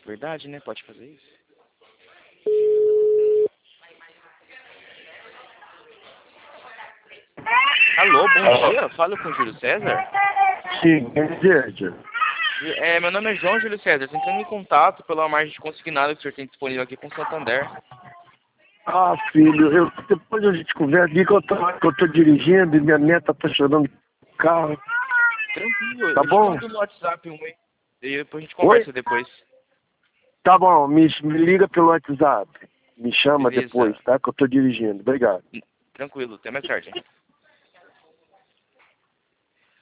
Verdade, né? Pode fazer isso. Alô, bom dia. Falo com o Júlio César. Sim, quer dizer, Meu nome é João Júlio César. Estou entrando em contato pela margem de consignado que o senhor tem disponível aqui com o Santander. ah, filho, depois a gente conversa, aqui que eu tô dirigindo e minha neta tá chorando no carro. Tranquilo. Tá eu bom? te mando no WhatsApp um e depois a gente Oi? conversa depois. Tá bom, me liga pelo WhatsApp. Me chama Beleza. depois, tá? Que eu tô dirigindo. Obrigado. Tranquilo. Até mais tarde.